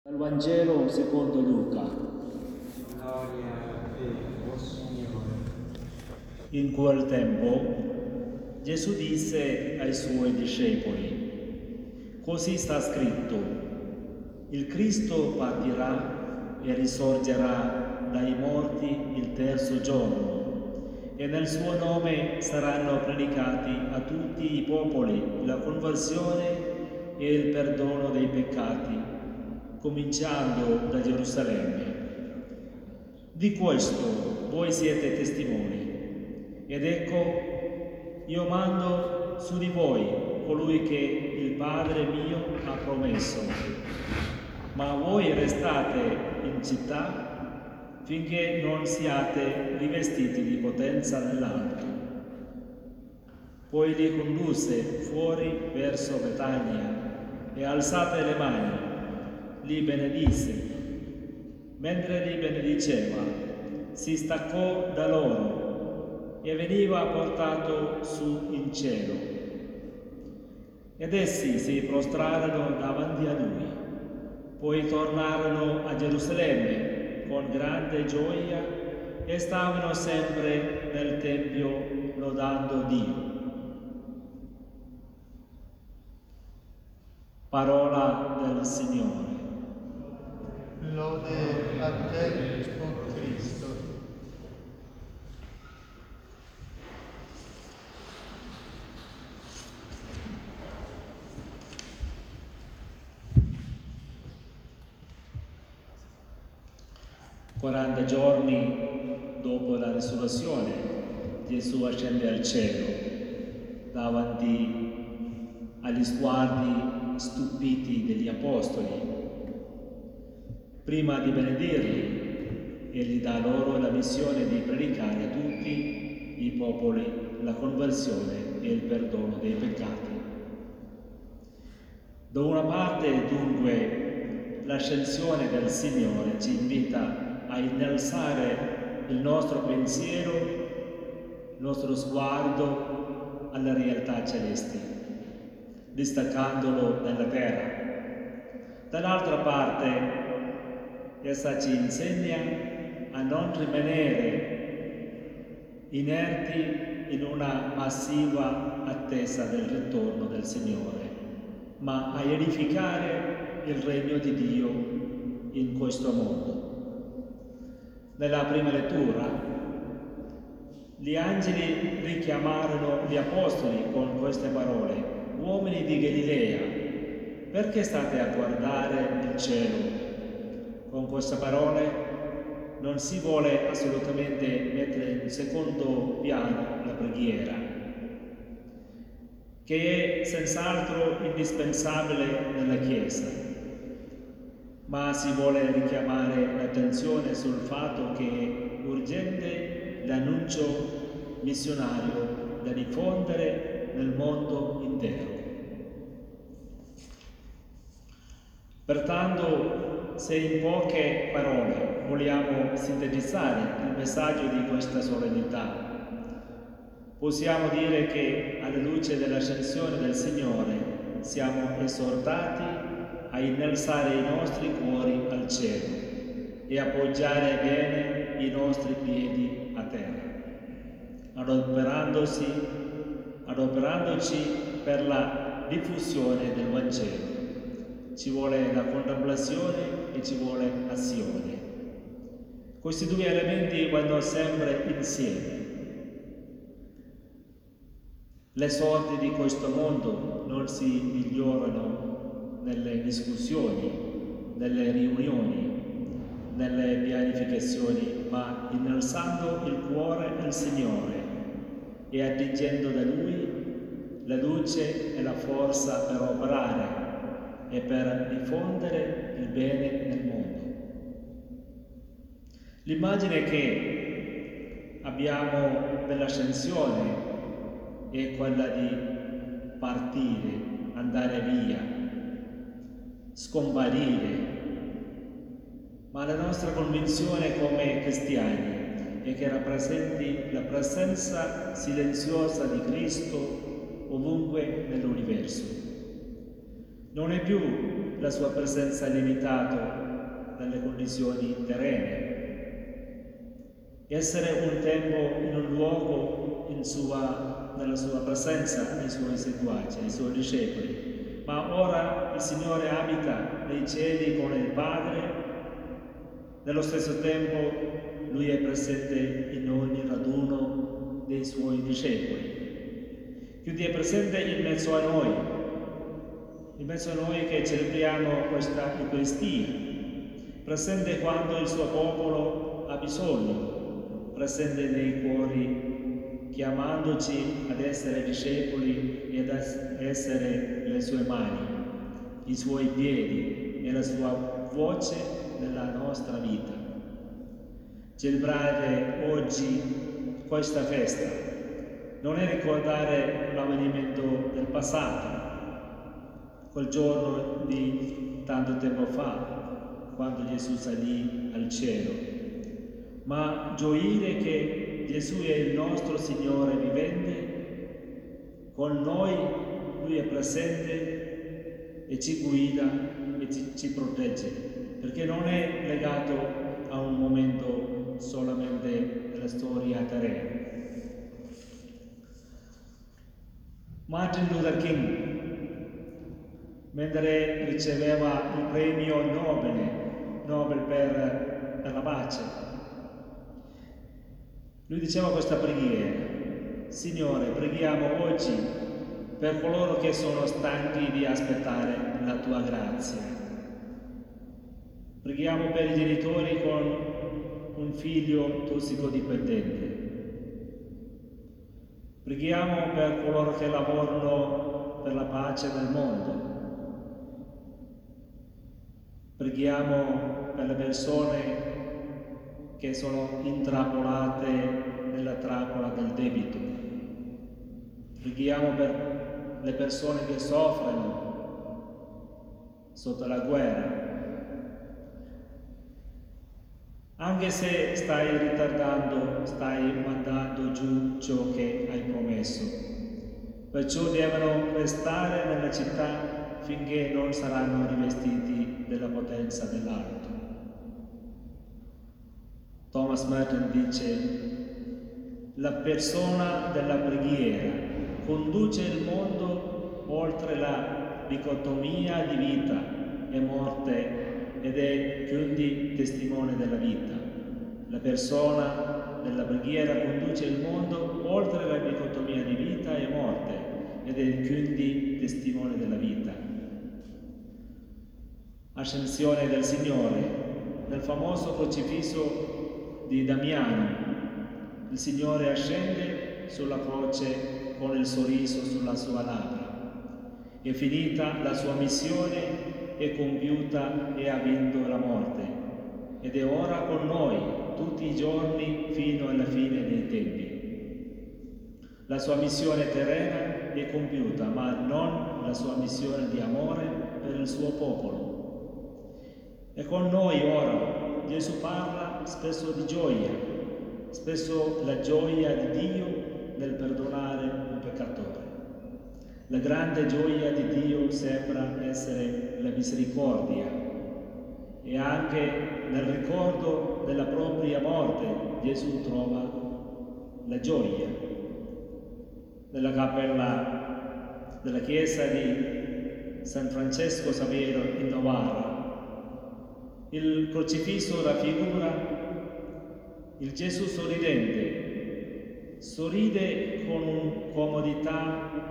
Dal Vangelo secondo Luca. Gloria a te, o Signore. In quel tempo Gesù disse ai suoi discepoli: così sta scritto, il Cristo partirà e risorgerà dai morti il terzo giorno, e nel suo nome saranno predicati a tutti i popoli la conversione e il perdono dei peccati, cominciando da Gerusalemme. Di questo voi siete testimoni. Ed ecco, io mando su di voi colui che il Padre mio ha promesso. Ma voi restate in città finché non siate rivestiti di potenza nell'alto. Poi li condusse fuori verso Betania e alzate le mani li benedisse. Mentre li benediceva, si staccò da loro e veniva portato su in cielo. Ed essi si prostrarono davanti a lui. Poi tornarono a Gerusalemme con grande gioia e stavano sempre nel Tempio lodando Dio. Parola del Signore. Lode a te, o Cristo. Quaranta giorni dopo la risurrezione, Gesù ascende al cielo davanti agli sguardi stupiti degli apostoli. Prima di benedirli, egli dà loro la missione di predicare a tutti i popoli la conversione e il perdono dei peccati. Da una parte, dunque, l'ascensione del Signore ci invita a innalzare il nostro pensiero, il nostro sguardo alla realtà celeste, distaccandolo dalla terra. Dall'altra parte, essa ci insegna a non rimanere inerti in una passiva attesa del ritorno del Signore, ma a edificare il regno di Dio in questo mondo. Nella prima lettura, gli angeli richiamarono gli apostoli con queste parole: uomini di Galilea, perché state a guardare il cielo? Con queste parole non si vuole assolutamente mettere in secondo piano la preghiera, che è senz'altro indispensabile nella Chiesa, ma si vuole richiamare l'attenzione sul fatto che è urgente l'annuncio missionario da diffondere nel mondo intero. Pertanto, se in poche parole vogliamo sintetizzare il messaggio di questa solennità, possiamo dire che alla luce dell'ascensione del Signore siamo esortati a innalzare i nostri cuori al cielo e appoggiare bene i nostri piedi a terra, adoperandoci per la diffusione del Vangelo. Ci vuole la contemplazione e ci vuole azione. Questi due elementi vanno sempre insieme. Le sorti di questo mondo non si migliorano nelle discussioni, nelle riunioni, nelle pianificazioni, ma innalzando il cuore al Signore e attingendo da Lui la luce e la forza per operare e per diffondere il bene nel mondo. L'immagine che abbiamo dell'ascensione è quella di partire, andare via, scomparire, ma la nostra convinzione come cristiani è che rappresenti la presenza silenziosa di Cristo ovunque nell'universo. Non è più la sua presenza limitata dalle condizioni terrene. Essere un tempo in un luogo nella sua presenza ai suoi seguaci, ai suoi discepoli. Ma ora il Signore abita nei cieli con il Padre. Nello stesso tempo Lui è presente in ogni raduno dei Suoi discepoli. Quindi è presente in mezzo a noi che celebriamo questa Eucaristia, presente quando il Suo popolo ha bisogno, presente nei cuori, chiamandoci ad essere discepoli e ad essere le Sue mani, i Suoi piedi e la Sua voce nella nostra vita. Celebrare oggi questa festa non è ricordare l'avvenimento del passato, quel giorno di tanto tempo fa, quando Gesù salì al cielo, ma gioire che Gesù è il nostro Signore vivente, con noi Lui è presente e ci guida e ci protegge, perché non è legato a un momento solamente della storia terrena. Martin Luther King, mentre riceveva il premio Nobel per la pace, lui diceva questa preghiera: Signore, preghiamo oggi per coloro che sono stanchi di aspettare la tua grazia. Preghiamo per i genitori con un figlio tossicodipendente. Preghiamo per coloro che lavorano per la pace nel mondo. Preghiamo per le persone che sono intrappolate nella trappola del debito. Preghiamo per le persone che soffrono sotto la guerra. Anche se stai ritardando, stai mandando giù ciò che hai promesso. Perciò devono restare nella città finché non saranno rivestiti della potenza dell'alto. Thomas Merton dice: la persona della preghiera conduce il mondo oltre la dicotomia di vita e morte ed è quindi testimone della vita. La persona della preghiera conduce il mondo oltre la dicotomia di vita e morte ed è quindi testimone della vita. Ascensione del Signore. Nel famoso crocifisso di Damiano, il Signore ascende sulla croce con il sorriso sulla sua labbra. È finita la sua missione, è compiuta e ha vinto la morte, ed è ora con noi tutti i giorni fino alla fine dei tempi. La sua missione terrena è compiuta, ma non la sua missione di amore per il suo popolo. E con noi ora Gesù parla spesso di gioia, spesso la gioia di Dio nel perdonare un peccatore. La grande gioia di Dio sembra essere la misericordia, e anche nel ricordo della propria morte Gesù trova la gioia. Nella cappella della chiesa di San Francesco Saverio in Novara, il crocifisso raffigura il Gesù sorridente, sorride con comodità.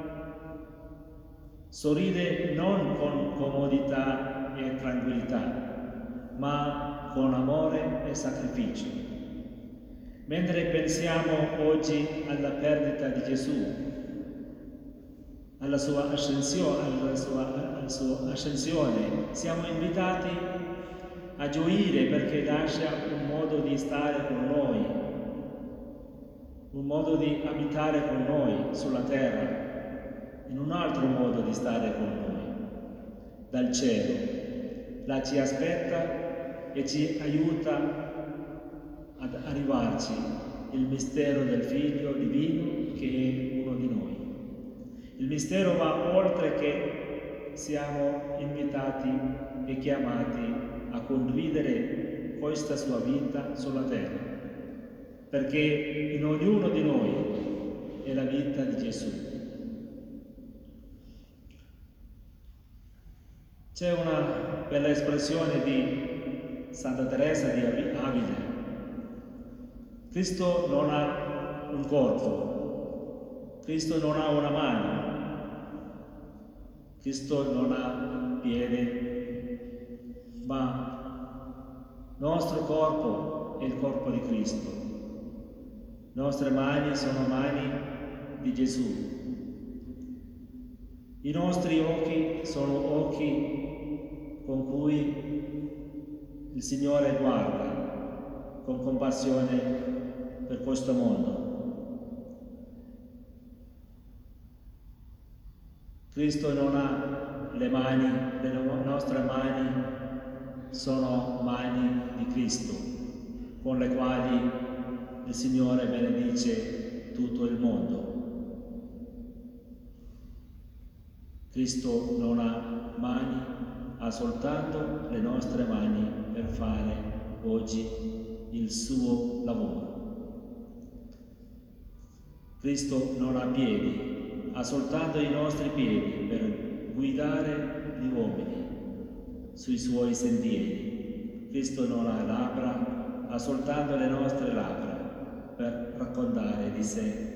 Sorride non con comodità e tranquillità, ma con amore e sacrificio. Mentre pensiamo oggi alla perdita di Gesù, alla sua ascensione, siamo invitati a gioire perché lascia un modo di stare con noi, un modo di abitare con noi sulla terra, in un altro modo di stare con noi, dal cielo. Là ci aspetta e ci aiuta ad arrivarci il mistero del Figlio Divino che è uno di noi. Il mistero va oltre che siamo invitati e chiamati a condividere questa sua vita sulla terra, perché in ognuno di noi è la vita di Gesù. C'è una bella espressione di Santa Teresa di Avila. Cristo non ha un corpo, Cristo non ha una mano, Cristo non ha piede, ma il nostro corpo è il corpo di Cristo. Le nostre mani sono mani di Gesù. I nostri occhi sono occhi con cui il Signore guarda con compassione per questo mondo. Cristo non ha le mani, le nostre mani sono mani di Cristo, con le quali il Signore benedice tutto il mondo. Cristo non ha mani, ha soltanto le nostre mani per fare oggi il suo lavoro. Cristo non ha piedi, ha soltanto i nostri piedi per guidare gli uomini sui suoi sentieri. Cristo non ha labbra, ha soltanto le nostre labbra per raccontare di sé